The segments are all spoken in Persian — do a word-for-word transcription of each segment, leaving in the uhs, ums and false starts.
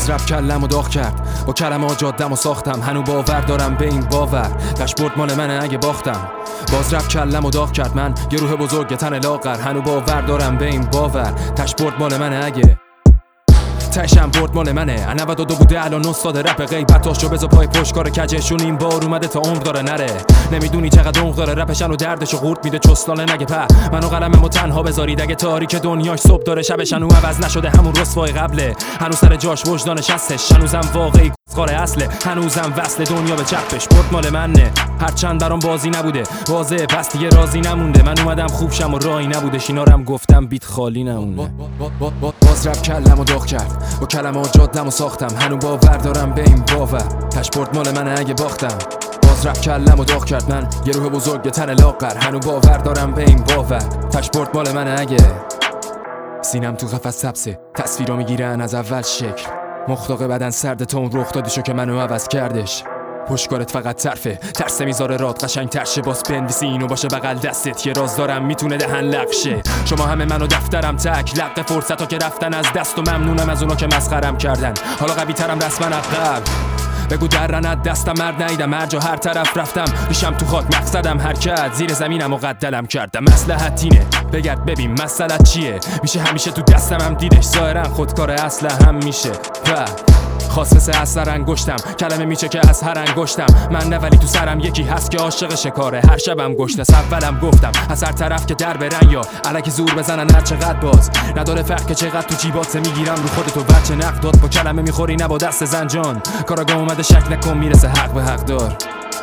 باز رپ کلم و داغ کرد، با کلمات جادم و ساختم. هنو باور دارم به این باور، داشبورد مال منه اگه باختم. باز رپ کلم و داغ کرد، من یه روح بزرگ تن لاغر. هنو باور دارم به این باور، داشبورد مال منه اگه تشم برد مال منه. نود و دو بوده الان استاد رپ غیبتاشو بذار پای پشتکار کجشون این بار اومده تا عمر داره نره. نمیدونی چقدر عمق داره رپشن و دردشو قورت میده چستانه نگه په. منو قلممو تنها بذارید اگه تاریک دنیاش صبح داره شبشن و عوض نشده همون رسوای قبله. هنوز سر جاش وجدانش هستش، هنوزم واقعی کار اصله، هنوزم وصل دنیا به چپش. برد مال منه هرچند برام بازی نبوده واضحه، پس دیگه راضی نمونده. من اومدم خوب شم و راهی نبوده، شینارم گفتم بیت خالی نمونه. باز رپ کلم و داغ کرد، با کلمات جادم و ساختم. هنو باور دارم به این باور، داشبورد مال منه اگه باختم. باز رپ کلم و داغ کرد، من یه روح بزرگ تن لاغر. هنو باور دارم به این باور، داشبورد مال منه اگه سینم تو قفس سبزه، تصویرا میگیرن از اول شکل. مختاق بدن سرد تا اون رخ دادیشو که منو عوض کردش. پشتکارت فقط طرفه، ترسه میذاره راد قشنگ ترشه. باز بنویسی اینو باشه بغل دستت، یه راز دارم میتونه دهن لقشه. شما همه منو دفترم تک، لق فرصتا که رفتن از دست و ممنونم از اونا که مسخرم کردن. حالا قوی ترم رسما عقب، بگو درنت دستم مرد نیدم. هر جا هر طرف رفتم ریشم تو خاک، مقصدم حرکت زیر زمینم و قدلم کردم. مصلحت اینه بگرد ببین مسئلت چیه، میشه همیشه تو دستم هم دیدش. ظاهرا خودکار اصلا هم میشه و خاص مثل از سر انگشتم، کلمه میچه که از هر انگشتم. من نه ولی تو سرم یکی هست که عاشق شکاره، هر شبم گشنه. اولم گفتم از هر طرف که در برن یا الکی زور بزنن هر چقدر باز نداره فرق که چقدر تو جیبات میگیرم رو خودتو بچه نقدات. با کلمه میخوری نه با دست زنجان، کاراگاه اومده شک نکن میرسه حق به حق دار.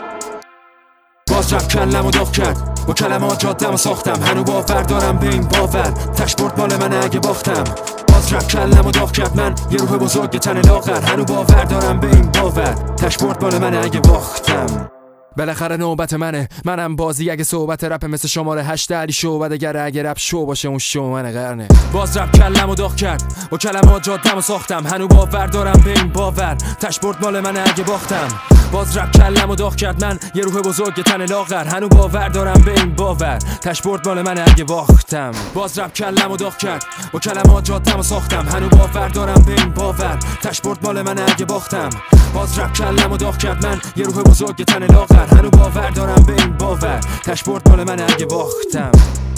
باز رپ کلم و داغ کرد، با کلمات جادم و ساختم. هنو باور دارم به این باور، داشبورد مال منه اگه باختم. باز رپ کلم و داغ کرد، من یه روح بزرگ تن لاغر. هنو باور دارم به این باور، داشبورد مال منه اگه باختم. بالاخره نوبت منه، منم بازی اگه صحبت رپ مثل شماره هشت علی شو و دگر اگه رپ شو باشه اون شو من قرنه. باز رپ کلم و داغ کرد، با کلمات جادم و ساختم. هنو باور دارم به این باور، داشبورد مال منه اگه باختم. باز رپ کلم و داغ کرد، من یه روح بزرگ تن لاغر. هنو باور دارم به این باور، داشبورد مال منه اگه باختم. باز رپ کلم و داغ کرد، با کلمات جادم و ساختم. هنو باور دارم به این باور، داشبورد مال منه اگه باختم. باز رپ کلم و داغ کرد، من یه روح بزرگ تن لاغر. هنو باور دارم به این باور، داشبورد مال منه اگه باختم.